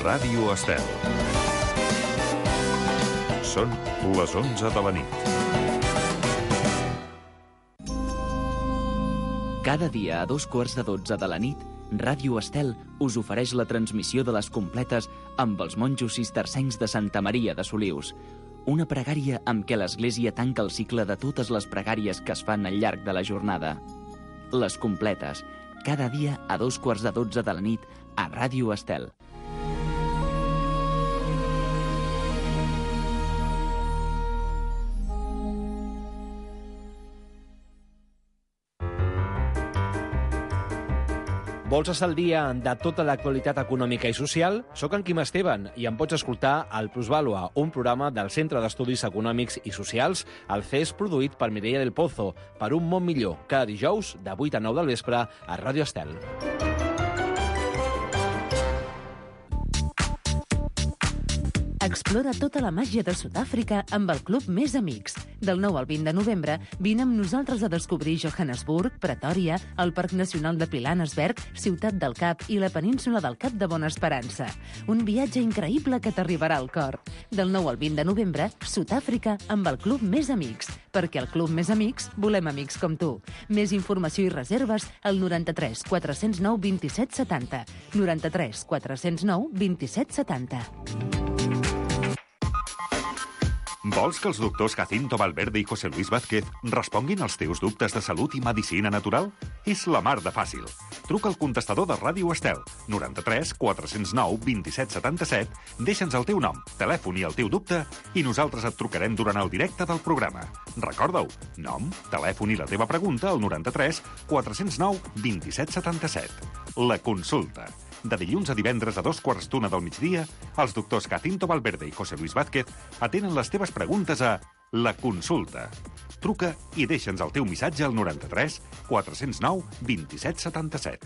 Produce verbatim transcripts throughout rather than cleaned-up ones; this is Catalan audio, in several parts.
Ràdio Estel. Són les onze de la nit. Cada dia a dos quarts de dotze de la nit, Ràdio Estel us ofereix la transmissió de les completes amb els monjos cistercencs de Santa Maria de Solius. Una pregària amb què l'Església tanca el cicle de totes les pregàries que es fan al llarg de la jornada. Les completes, cada dia a dos quarts de dotze de la nit a Ràdio Estel. Vols estar al dia de tota l'actualitat econòmica i social? Soc en Quim Esteban i em pots escoltar al Plusvàlua, un programa del Centre d'Estudis Econòmics i Socials, el C E S produït per Mireia del Pozo, per un món millor, cada dijous de vuit a nou del vespre a Ràdio Estel. Explora tota la màgia de Sud-àfrica amb el Club Més Amics. Del nou al vint de novembre, vine amb nosaltres a descobrir Johannesburg, Pretòria, el Parc Nacional de Pilanesberg, Ciutat del Cap i la península del Cap de Bona Esperança. Un viatge increïble que t'arribarà al cor. Del nou al vint de novembre, Sud-àfrica amb el Club Més Amics. Perquè al Club Més Amics volem amics com tu. Més informació i reserves al noranta-tres quatre cents nou vint-i-set setanta. noranta-tres quatre cents nou vint-i-set setanta. Vols que els doctors Jacinto Valverde i José Luis Vázquez responguin als teus dubtes de salut i medicina natural? És la mar de fàcil. Truca al contestador de Ràdio Estel, noranta-tres quatre cents nou vint-i-set setanta-set, deixa'ns el teu nom, telèfon i el teu dubte i nosaltres et trucarem durant el directe del programa. Recorda-ho, nom, telèfon i la teva pregunta al noranta-tres quatre cents nou vint-i-set setanta-set. La consulta. De dilluns a divendres a dos quarts d'una del migdia, els doctors Jacinto Valverde i José Luis Vázquez atenen les teves preguntes a La Consulta. Truca i deixa'ns el teu missatge al noranta-tres quatre cents nou vint-i-set setanta-set.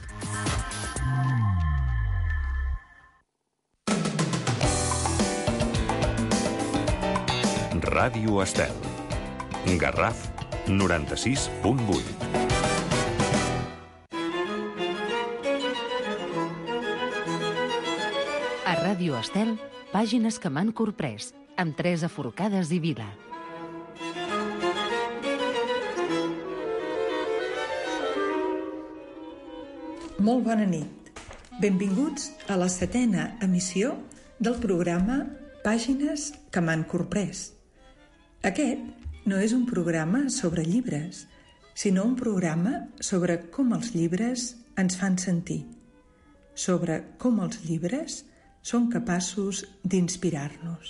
Ràdio Estel. Garraf noranta-sis punt vuit. A Ràdio Estel, pàgines que m'han corprès, amb Teresa Forcades i Vila. Molt bona nit. Benvinguts a la setena emissió del programa Pàgines que m'han corprès. Aquest no és un programa sobre llibres, sinó un programa sobre com els llibres ens fan sentir, sobre com els llibres són capaços d'inspirar-nos.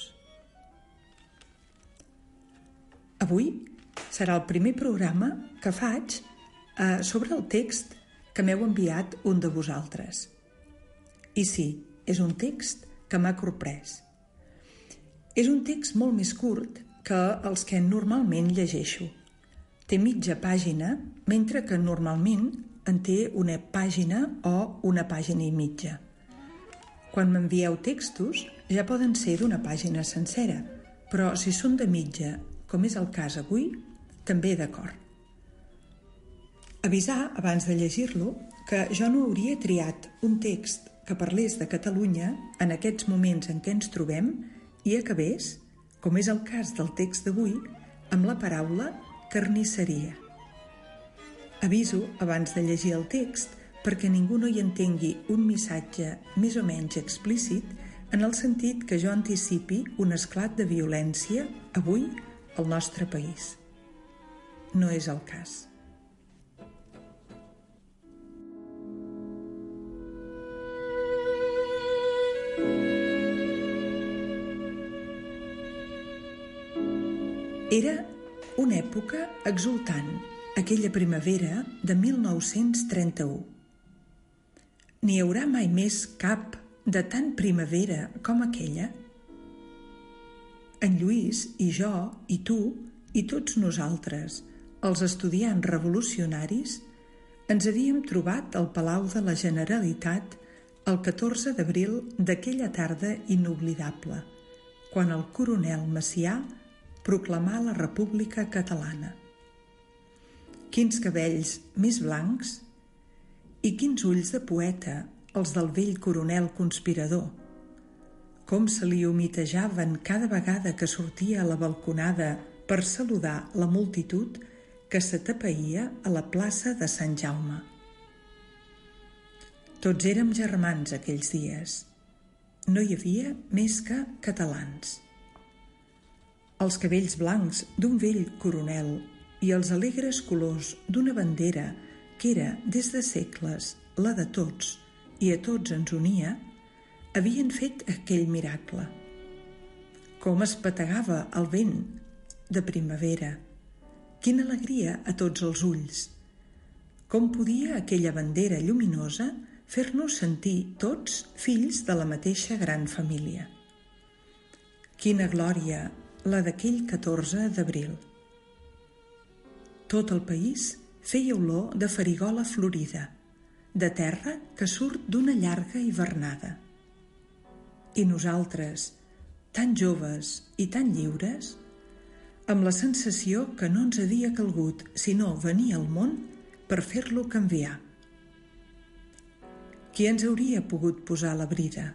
Avui serà el primer programa que faig eh, sobre el text que m'heu enviat un de vosaltres. I sí, és un text que m'ha corprès. És un text molt més curt que els que normalment llegeixo. Té mitja pàgina, mentre que normalment en té una pàgina o una pàgina i mitja. Quan m'envieu textos, ja poden ser d'una pàgina sencera, però si són de mitja, com és el cas avui, també d'acord. Avisar, abans de llegir-lo, que jo no hauria triat un text que parlés de Catalunya en aquests moments en què ens trobem i acabés, com és el cas del text d'avui, amb la paraula carnisseria. Aviso, abans de llegir el text, perquè ningú no hi entengui un missatge més o menys explícit en el sentit que jo anticipi un esclat de violència avui al nostre país. No és el cas. Era una època exultant, aquella primavera de mil nou-cents trenta-u. N'hi haurà mai més cap de tan primavera com aquella? En Lluís i jo i tu i tots nosaltres, els estudiants revolucionaris, ens havíem trobat al Palau de la Generalitat el catorze d'abril d'aquella tarda inoblidable, quan el coronel Macià proclamà la República Catalana. Quins cabells més blancs i quins ulls de poeta els del vell coronel conspirador. com se li humitejaven cada vegada que sortia a la balconada per saludar la multitud que s'atapeïa a la plaça de Sant Jaume. Tots érem germans aquells dies. No hi havia més que catalans. Els cabells blancs d'un vell coronel i els alegres colors d'una bandera que era des de segles la de tots i a tots ens unia, havien fet aquell miracle. Com es petegava el vent de primavera, quina alegria a tots els ulls. Com podia aquella bandera lluminosa fer-nos sentir tots fills de la mateixa gran família. Quina glòria la d'aquell catorze d'abril. Tot el país feia olor de farigola florida, de terra que surt d'una llarga hivernada. I nosaltres, tan joves i tan lliures, amb la sensació que no ens havia calgut sinó venir al món per fer-lo canviar. Qui ens hauria pogut posar la brida?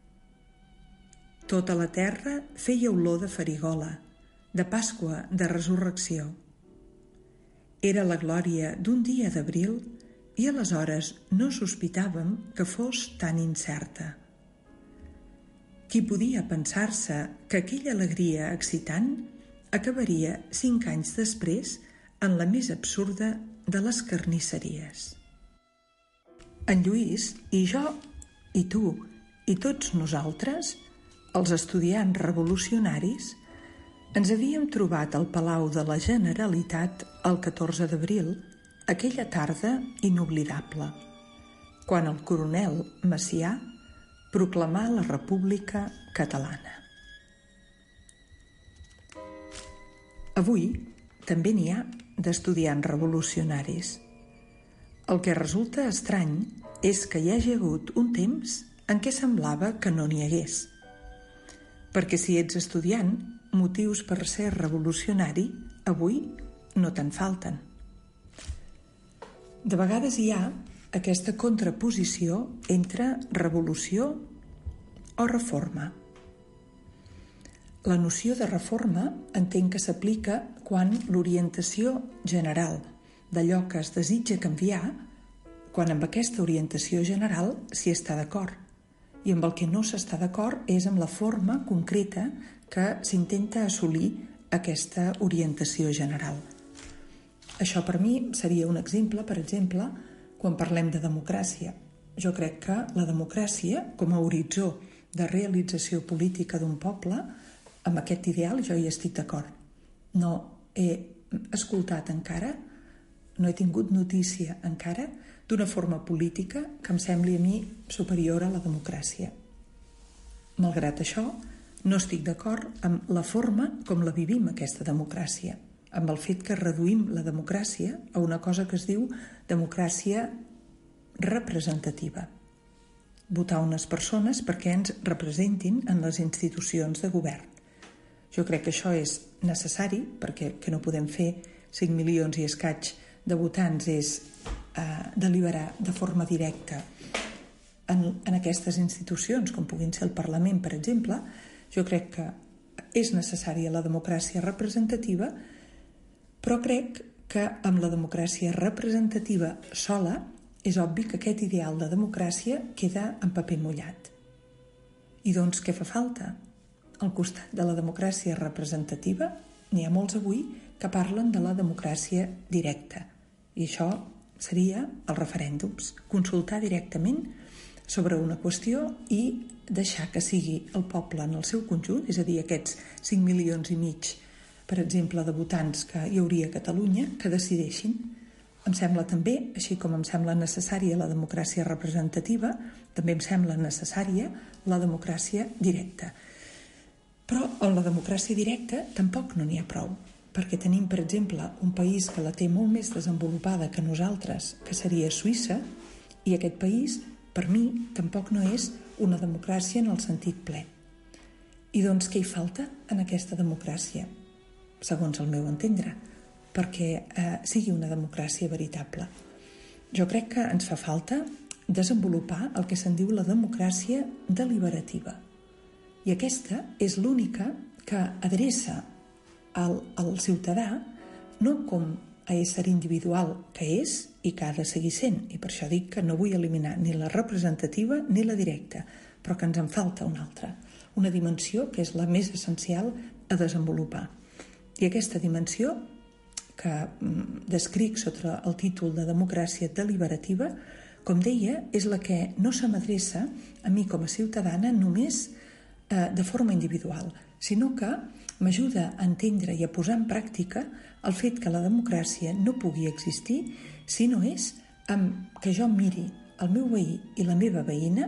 Tota la terra feia olor de farigola, de Pasqua, de resurrecció. Era la glòria d'un dia d'abril i aleshores no sospitàvem que fos tan incerta. Qui podia pensar-se que aquella alegria excitant acabaria cinc anys després en la més absurda de les carnisseries? En Lluís i jo i tu i tots nosaltres, els estudiants revolucionaris, ens havíem trobat al Palau de la Generalitat el catorze d'abril, aquella tarda inoblidable, quan el coronel Macià proclamà la República Catalana. Avui també n'hi ha d'estudiants revolucionaris. El que resulta estrany és que hi hagi hagut un temps en què semblava que no n'hi hagués. Perquè si ets estudiant, motius per ser revolucionari avui no te'n falten. De vegades hi ha aquesta contraposició entre revolució o reforma. La noció de reforma entenc que s'aplica quan l'orientació general d'allò que es desitja canviar, quan amb aquesta orientació general s'hi està d'acord. I amb el que no s'està d'acord és amb la forma concreta que s'intenta assolir aquesta orientació general. Això per mi seria un exemple, per exemple, quan parlem de democràcia. Jo crec que la democràcia, com a horitzó de realització política d'un poble, amb aquest ideal jo hi estic d'acord. No he escoltat encara, no he tingut notícia encara d'una forma política que em sembli a mi superior a la democràcia. Malgrat això, no estic d'acord amb la forma com la vivim, aquesta democràcia, amb el fet que reduïm la democràcia a una cosa que es diu democràcia representativa. Votar unes persones perquè ens representin en les institucions de govern. Jo crec que això és necessari perquè que no podem fer cinc milions i escaig de votants és eh, deliberar de forma directa en, en aquestes institucions, com puguin ser el Parlament, per exemple. Jo crec que és necessària la democràcia representativa, però crec que amb la democràcia representativa sola és obvi que aquest ideal de democràcia queda en paper mullat. I doncs què fa falta? Al costat de la democràcia representativa n'hi ha molts avui que parlen de la democràcia directa. I això seria els referèndums, consultar directament sobre una qüestió i deixar que sigui el poble en el seu conjunt, és a dir, aquests cinc milions i mig, per exemple, de votants que hi hauria a Catalunya, que decideixin. Em sembla també, així com em sembla necessària la democràcia representativa, també em sembla necessària la democràcia directa. Però en la democràcia directa tampoc no n'hi ha prou, perquè tenim, per exemple, un país que la té molt més desenvolupada que nosaltres, que seria Suïssa, i aquest país, per mi, tampoc no és una democràcia en el sentit ple. I doncs què hi falta en aquesta democràcia, segons el meu entendre, perquè eh, sigui una democràcia veritable? Jo crec que ens fa falta desenvolupar el que se'n diu la democràcia deliberativa. I aquesta és l'única que adreça al, al ciutadà no com a ésser individual que és i que ha de seguir sent. I per això dic que no vull eliminar ni la representativa ni la directa, però que ens en falta una altra, una dimensió que és la més essencial a desenvolupar. I aquesta dimensió que descric sota el títol de democràcia deliberativa, com deia, és la que no se m'adreça a mi com a ciutadana només eh, de forma individual, sinó que m'ajuda a entendre i a posar en pràctica el fet que la democràcia no pugui existir si no és amb que jo miri el meu veí i la meva veïna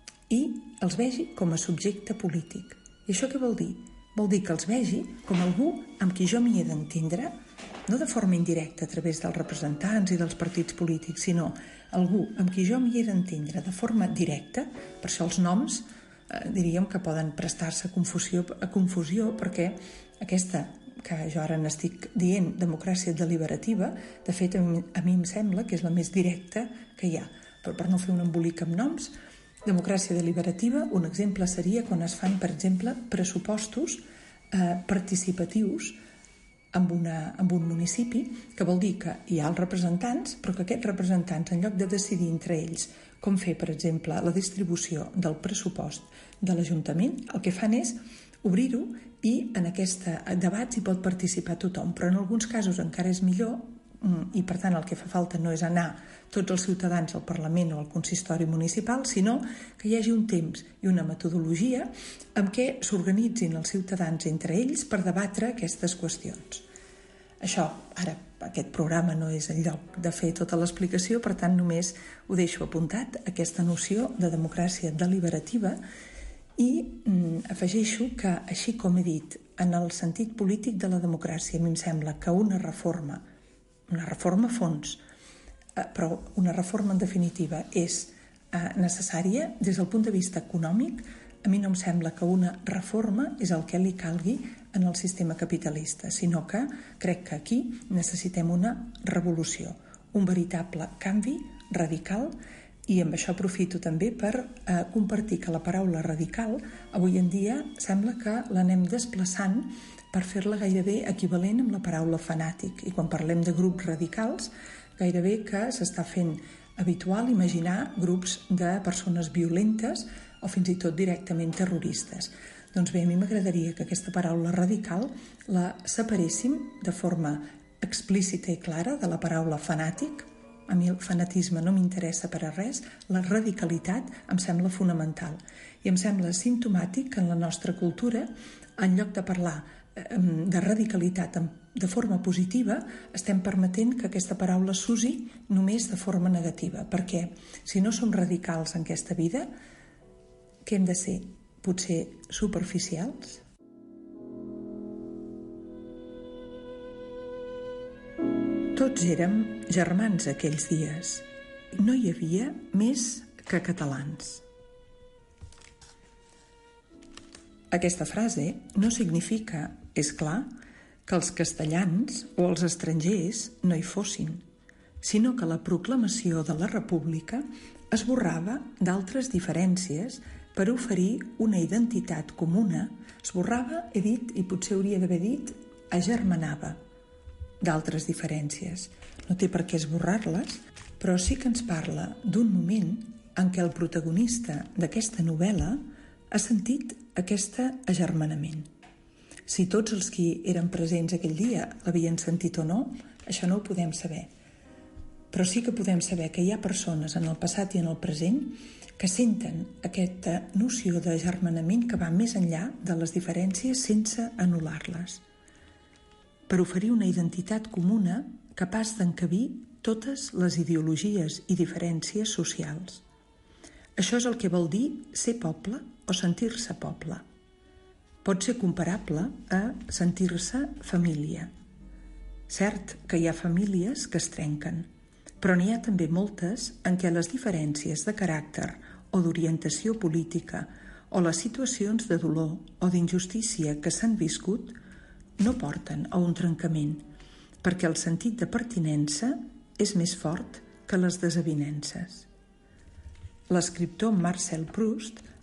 i els vegi com a subjecte polític. I això què vol dir? Vol dir que els vegi com algú amb qui jo m'hi he d'entendre, no de forma indirecta a través dels representants i dels partits polítics, sinó algú amb qui jo m'hi he d'entendre de forma directa. Per això els noms eh, diríem que poden prestar-se a confusió, a confusió perquè aquesta que jo ara n'estic dient democràcia deliberativa, de fet a mi, a mi em sembla que és la més directa que hi ha. Però per no fer un embolic amb noms, democràcia deliberativa, un exemple seria quan es fan, per exemple, pressupostos eh, participatius amb, una, amb un municipi, que vol dir que hi ha els representants, però que aquests representants, en lloc de decidir entre ells com fer, per exemple, la distribució del pressupost de l'Ajuntament, el que fan és obrir-ho i en aquest debat hi pot participar tothom, però en alguns casos encara és millor i per tant el que fa falta no és anar tots els ciutadans al Parlament o al consistori municipal, sinó que hi hagi un temps i una metodologia amb què s'organitzin els ciutadans entre ells per debatre aquestes qüestions. Això, ara, aquest programa no és el lloc de fer tota l'explicació, per tant només ho deixo apuntat, aquesta noció de democràcia deliberativa. I mm, afegeixo que, així com he dit, en el sentit polític de la democràcia, a mi em sembla que una reforma, una reforma a fons, eh, però una reforma en definitiva és eh, necessària des del punt de vista econòmic. A mi no em sembla que una reforma és el que li calgui en el sistema capitalista, sinó que crec que aquí necessitem una revolució, un veritable canvi radical. I amb això aprofito també per eh, compartir que la paraula radical avui en dia sembla que l'anem desplaçant per fer-la gairebé equivalent amb la paraula fanàtic. I quan parlem de grups radicals, gairebé que s'està fent habitual imaginar grups de persones violentes o fins i tot directament terroristes. Doncs bé, a mi m'agradaria que aquesta paraula radical la separéssim de forma explícita i clara de la paraula fanàtic. A mi el fanatisme no m'interessa per a res, la radicalitat em sembla fonamental. I em sembla simptomàtic que en la nostra cultura, en lloc de parlar de radicalitat de forma positiva, estem permetent que aquesta paraula s'usi només de forma negativa. Perquè si no som radicals en aquesta vida, què hem de ser? Potser superficials? Tots érem germans aquells dies. No hi havia més que catalans. Aquesta frase no significa, és clar, que els castellans o els estrangers no hi fossin, sinó que la proclamació de la República esborrava d'altres diferències per oferir una identitat comuna. Esborrava, he dit, i potser hauria d'haver dit, agermanava d'altres diferències. No té per què esborrar-les, però sí que ens parla d'un moment en què el protagonista d'aquesta novel·la ha sentit aquest agermanament. Si tots els qui eren presents aquell dia l'havien sentit o no, això no ho podem saber. Però sí que podem saber que hi ha persones en el passat i en el present que senten aquesta noció d'agermanament que va més enllà de les diferències sense anul·lar-les, per oferir una identitat comuna capaç d'encabir totes les ideologies i diferències socials. Això és el que vol dir ser poble o sentir-se poble. Pot ser comparable a sentir-se família. Cert que hi ha famílies que es trenquen, però n'hi ha també moltes en què les diferències de caràcter o d'orientació política o les situacions de dolor o d'injustícia que s'han viscut no porten a un trencament, perquè el sentit de pertinença és més fort que les desavinences. L'escriptor Marcel Proust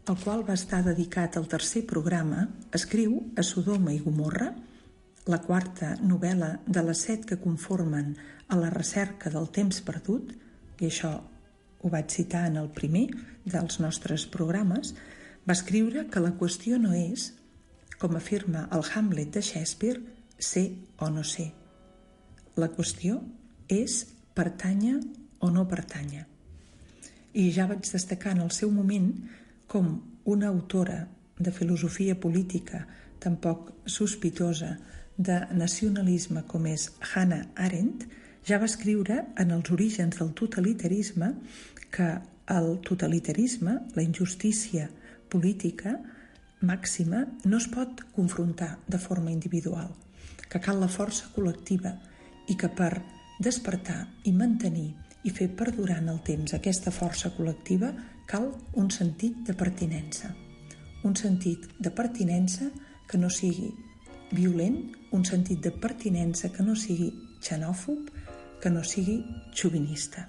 el qual va estar dedicat al tercer programa, escriu a Sodoma i Gomorra, la quarta novel·la de les set que conformen A la recerca del temps perdut, i això ho vaig citar en el primer dels nostres programes, va escriure que la qüestió no és, com afirma el Hamlet de Shakespeare, ser o no ser. La qüestió és pertànyer o no pertànyer. I ja vaig destacar en el seu moment com una autora de filosofia política tan poc sospitosa de nacionalisme com és Hannah Arendt, ja va escriure en els orígens del totalitarisme que el totalitarisme, la injustícia política màxima, no es pot confrontar de forma individual, que cal la força col·lectiva i que per despertar i mantenir i fer perdurar en el temps aquesta força col·lectiva cal un sentit de pertinença. Un sentit de pertinença que no sigui violent, un sentit de pertinença que no sigui xenòfob, que no sigui xovinista.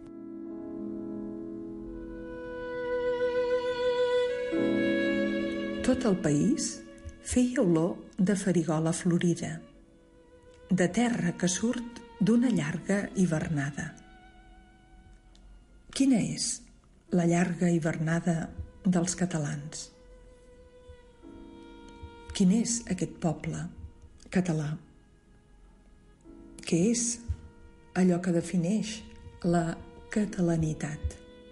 Tot el país feia olor de farigola florida, de terra que surt d'una llarga hivernada. Quina és la llarga hivernada dels catalans? Quin és aquest poble català? Què és allò que defineix la catalanitat?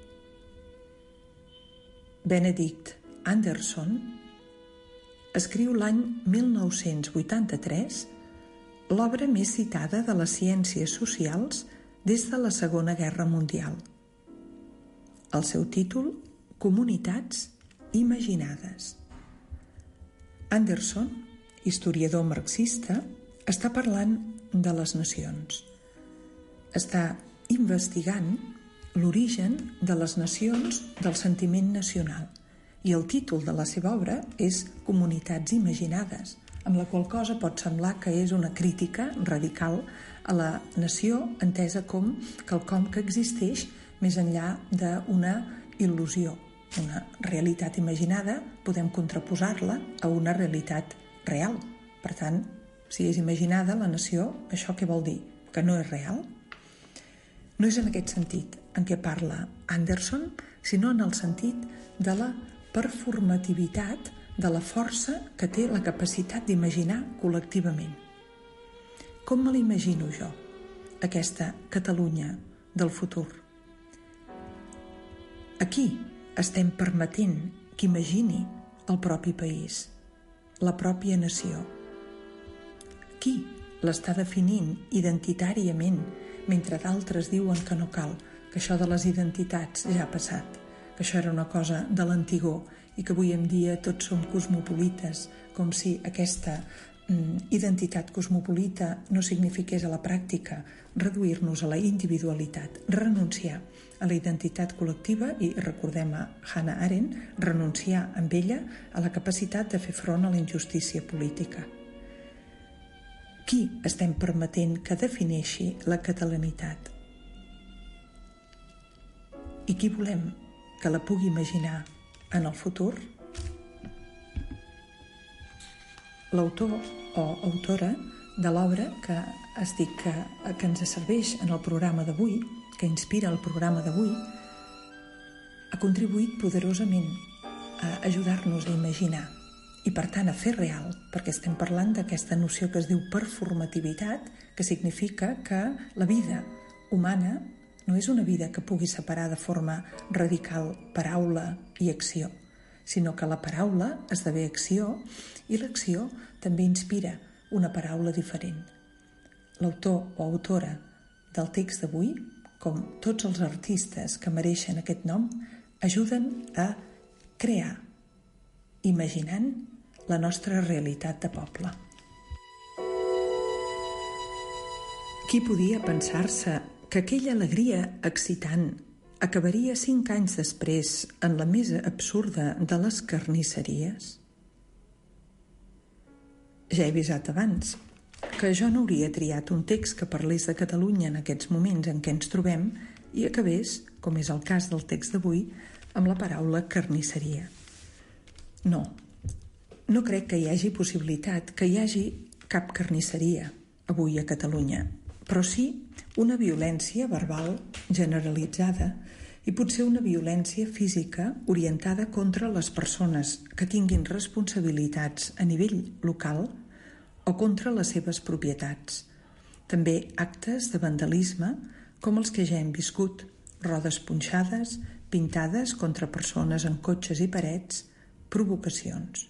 Benedict Anderson escriu l'any mil nou-cents vuitanta-tres l'obra més citada de les ciències socials des de la Segona Guerra Mundial. El seu títol, Comunitats imaginades. Anderson, historiador marxista, està parlant de les nacions. Està investigant l'origen de les nacions del sentiment nacional. I el títol de la seva obra és Comunitats imaginades, amb la qual cosa pot semblar que és una crítica radical a la nació entesa com quelcom que existeix més enllà d'una il·lusió. Una realitat imaginada podem contraposar-la a una realitat real. Per tant, si és imaginada la nació, això què vol dir? Que no és real? No és en aquest sentit en què parla Anderson, sinó en el sentit de la performativitat de la força que té la capacitat d'imaginar col·lectivament. Com me l'imagino jo, aquesta Catalunya del futur? Aquí estem permetent que imagini el propi país, la pròpia nació. Qui l'està definint identitàriament mentre d'altres diuen que no cal, que això de les identitats ja ha passat, que això era una cosa de l'antigor i que avui en dia tots som cosmopolites, com si aquesta mm, identitat cosmopolita no signifiqués a la pràctica reduir-nos a la individualitat, renunciar a la identitat col·lectiva i, recordem a Hannah Arendt, renunciar amb ella a la capacitat de fer front a la injustícia política. Qui estem permetent que defineixi la catalanitat? I qui volem que la pugui imaginar en el futur? L'autor o autora de l'obra que es dic que, que ens serveix en el programa d'avui, que inspira el programa d'avui, ha contribuït poderosament a ajudar-nos a imaginar i, per tant, a fer real, perquè estem parlant d'aquesta noció que es diu performativitat, que significa que la vida humana no és una vida que pugui separar de forma radical paraula i acció, sinó que la paraula esdevé acció i l'acció també inspira una paraula diferent. L'autor o autora del text d'avui, com tots els artistes que mereixen aquest nom, ajuden a crear, imaginant la nostra realitat de poble. Qui podia pensar-se que aquella alegria excitant acabaria cinc anys després en la més absurda de les carnisseries? Ja he avisat abans que jo no hauria triat un text que parlés de Catalunya en aquests moments en què ens trobem i acabés, com és el cas del text d'avui, amb la paraula carnisseria. No, no crec que hi hagi possibilitat que hi hagi cap carnisseria avui a Catalunya, però sí una violència verbal generalitzada i potser una violència física orientada contra les persones que tinguin responsabilitats a nivell local o contra les seves propietats. També actes de vandalisme com els que ja hem viscut, rodes punxades, pintades contra persones en cotxes i parets, provocacions.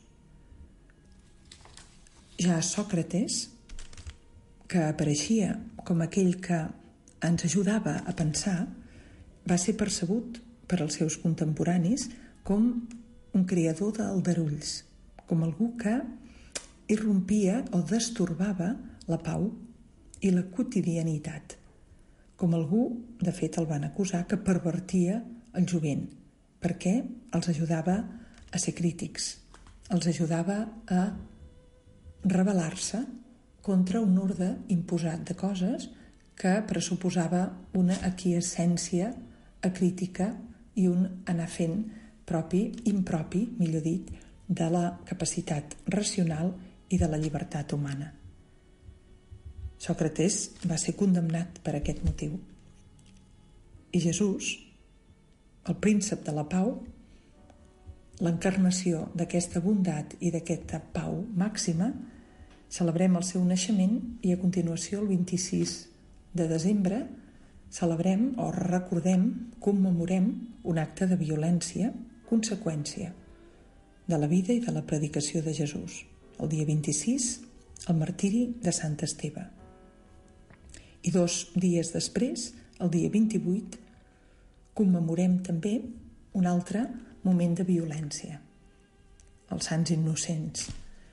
Ja Sòcrates, que apareixia com aquell que ens ajudava a pensar, va ser percebut per als seus contemporanis com un creador d'aldarulls, com algú que irrompia o destorbava la pau i la quotidianitat, com algú, de fet el van acusar, que pervertia el jovent, perquè els ajudava a ser crítics, els ajudava a rebel·lar-se contra un ordre imposat de coses que pressuposava una aquiescència acrítica i un anar fent propi, impropi, millor dit, de la capacitat racional i de la llibertat humana. Sòcrates va ser condemnat per aquest motiu. I Jesús, el príncep de la pau, l'encarnació d'aquesta bondat i d'aquesta pau màxima, celebrem el seu naixement i a continuació el vint-i-sis de desembre celebrem o recordem, commemorem un acte de violència, conseqüència de la vida i de la predicació de Jesús. El dia vint-i-sis, el martiri de Sant Esteve. I dos dies després, el dia vint-i-vuit, commemorem també un altre moment de violència, els Sants Innocents.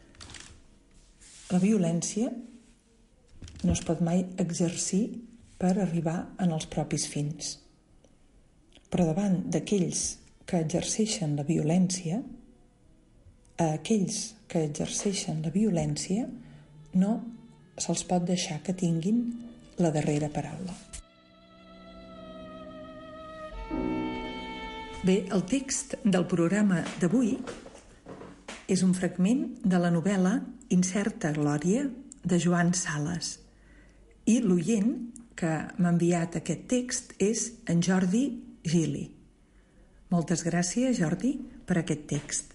La violència no es pot mai exercir per arribar en els propis fins. Però davant d'aquells que exerceixen la violència, a aquells que exerceixen la violència no se'ls pot deixar que tinguin la darrera paraula. Bé, el text del programa d'avui és un fragment de la novel·la Incerta glòria de Joan Sales i l'oient que m'ha enviat aquest text és en Jordi Gili. Moltes gràcies, Jordi, per aquest text.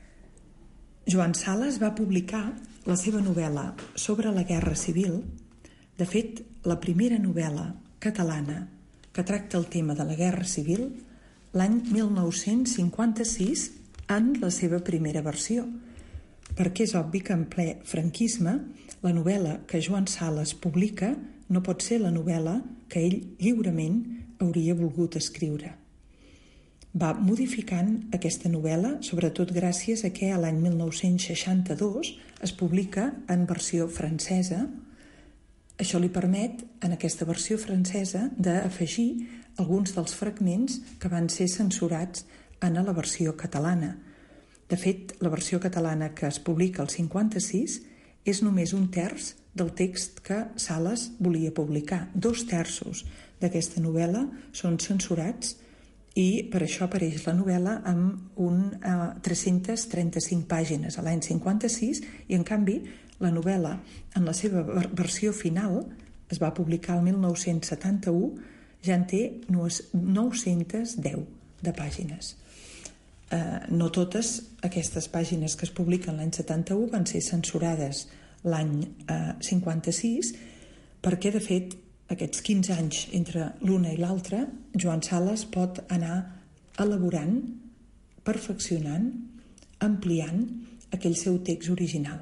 Joan Sales va publicar la seva novel·la sobre la Guerra Civil, de fet, la primera novel·la catalana que tracta el tema de la Guerra Civil l'any mil nou-cents cinquanta-sis en la seva primera versió, perquè és obvi que en ple franquisme la novel·la que Joan Sales publica no pot ser la novel·la que ell lliurement hauria volgut escriure. Va modificant aquesta novel·la, sobretot gràcies a que l'any mil nou-cents seixanta-dos es publica en versió francesa. Això li permet, en aquesta versió francesa, d'afegir alguns dels fragments que van ser censurats en la versió catalana. De fet, la versió catalana que es publica al cinquanta-sis és només un terç del text que Sales volia publicar. Dos terços d'aquesta novel·la són censurats i per això apareix la novel·la amb un, uh, tres-centes trenta-cinc pàgines a l'any cinquanta-sis i, en canvi, la novel·la en la seva versió final es va publicar el mil nou-cents setanta-u, ja en té nou-centes deu de pàgines. Eh, no totes aquestes pàgines que es publiquen l'any setanta-u van ser censurades l'any eh, cinquanta-sis, perquè, de fet, aquests quinze anys entre l'una i l'altra, Joan Sales pot anar elaborant, perfeccionant, ampliant aquell seu text original.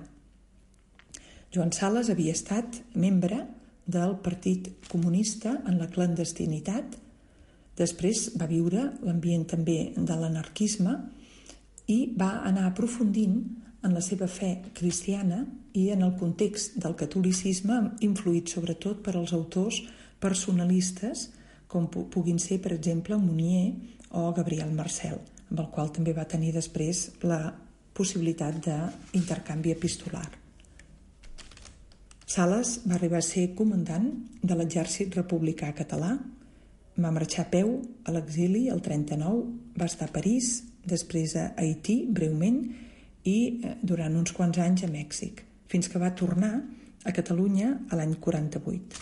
Joan Sales havia estat membre del Partit Comunista en la clandestinitat, després va viure l'ambient també de l'anarquisme i va anar aprofundint en la seva fe cristiana i en el context del catolicisme, influït sobretot per als autors personalistes com puguin ser, per exemple, Munier o Gabriel Marcel, amb el qual també va tenir després la possibilitat d'intercanvi epistolar. Sales va arribar a ser comandant de l'exèrcit republicà català, va marxar a peu a l'exili el trenta-nou, va estar a París, després a Haití breument i durant uns quants anys a Mèxic, fins que va tornar a Catalunya a l'any quaranta-vuit.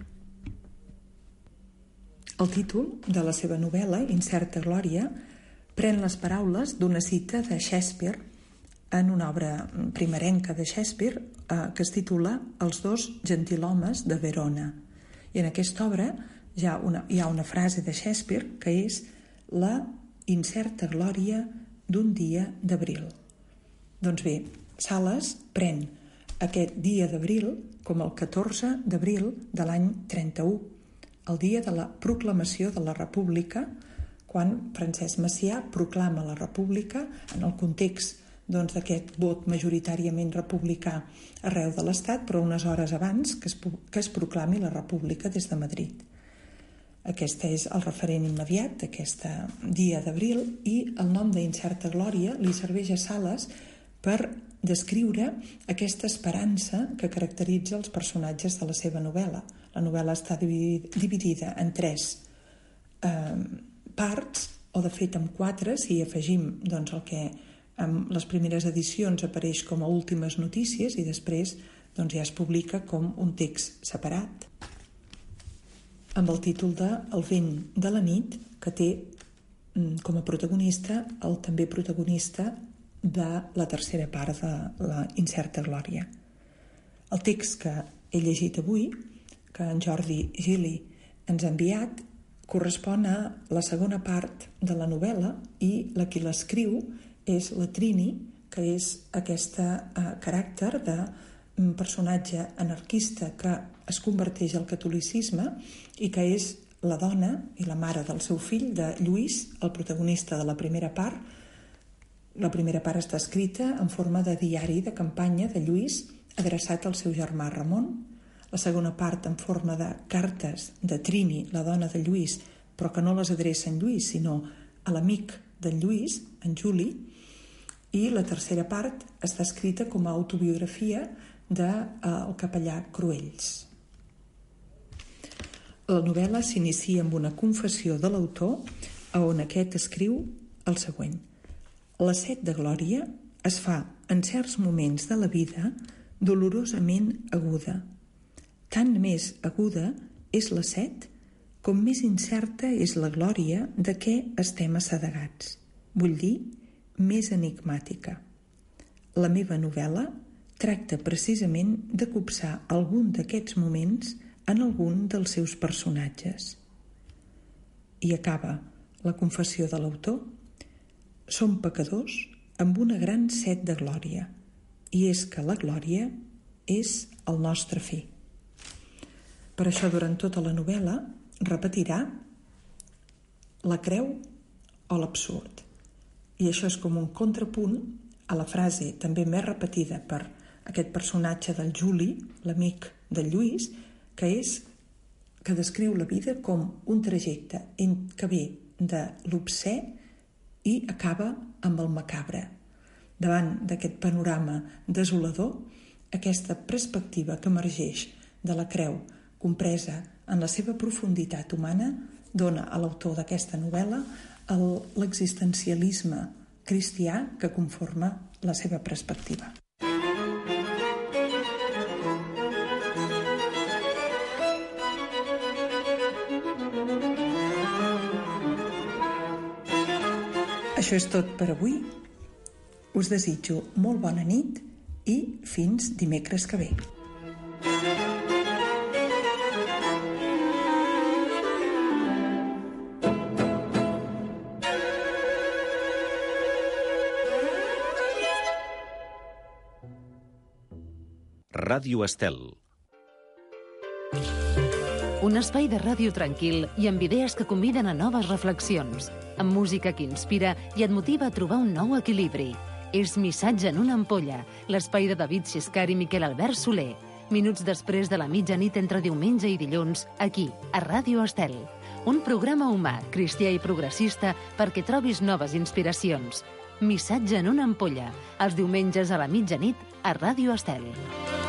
El títol de la seva novel·la, Incerta glòria, pren les paraules d'una cita de Shakespeare en una obra primerenca de Shakespeare eh, que es titula Els dos gentilhomes de Verona. I en aquesta obra hi ha una, hi ha una frase de Shakespeare que és la incerta glòria d'un dia d'abril. Doncs bé, Sales pren aquest dia d'abril com el catorze d'abril de l'any trenta-u, el dia de la proclamació de la República, quan Francesc Macià proclama la República en el context doncs, d'aquest vot majoritàriament republicà arreu de l'Estat, però unes hores abans que es, que es proclami la República des de Madrid. Aquest és el referent immediat d'aquest dia d'abril i el nom d'Incerta glòria li serveix a Sales per descriure aquesta esperança que caracteritza els personatges de la seva novel·la. La novel·la està dividida en tres eh, parts, o de fet en quatre, si afegim doncs, el que en les primeres edicions apareix com a últimes notícies i després doncs, ja es publica com un text separat, amb el títol de El vent de la nit, que té com a protagonista el també protagonista de la tercera part de la Incerta glòria. El text que he llegit avui, que en Jordi Gili ens ha enviat, correspon a la segona part de la novel·la i la qui l'escriu és la Trini, que és aquest eh, caràcter de un personatge anarquista que es converteix al catolicisme i que és la dona i la mare del seu fill, de Lluís, el protagonista de la primera part. La primera part està escrita en forma de diari de campanya de Lluís adreçat al seu germà Ramon. La segona part en forma de cartes de Trini, la dona de Lluís, però que no les adreça en Lluís, sinó a l'amic d'en Lluís, en Juli. I la tercera part està escrita com a autobiografia del capellà Cruells. La novel·la s'inicia amb una confessió de l'autor on aquest escriu el següent. La set de glòria es fa en certs moments de la vida dolorosament aguda. Tant més aguda és la set com més incerta és la glòria de què estem assedegats. Vull dir, més enigmàtica. La meva novel·la tracta precisament de copsar algun d'aquests moments en algun dels seus personatges. I acaba la confessió de l'autor. Som pecadors amb una gran set de glòria, i és que la glòria és el nostre fi. Per això, durant tota la novel·la, repetirà la creu o l'absurd. I això és com un contrapunt a la frase també més repetida per aquest personatge del Juli, l'amic del Lluís, que és que descriu la vida com un trajecte que ve de l'obscè i acaba amb el macabre. Davant d'aquest panorama desolador, aquesta perspectiva que emergeix de la creu, compresa en la seva profunditat humana, dona a l'autor d'aquesta novel·la l'existencialisme cristià que conforma la seva perspectiva. Això és tot per avui. Us desitjo molt bona nit i fins dimecres que ve. Ràdio Estel. Un espai de ràdio tranquil i amb idees que conviden a noves reflexions, amb música que inspira i et motiva a trobar un nou equilibri. És Missatge en una ampolla, l'espai de David Xiscar i Miquel Albert Soler. Minuts després de la mitjanit entre diumenge i dilluns, aquí, a Ràdio Estel. Un programa humà, cristià i progressista perquè trobis noves inspiracions. Missatge en una ampolla, els diumenges a la mitjanit a Ràdio Estel.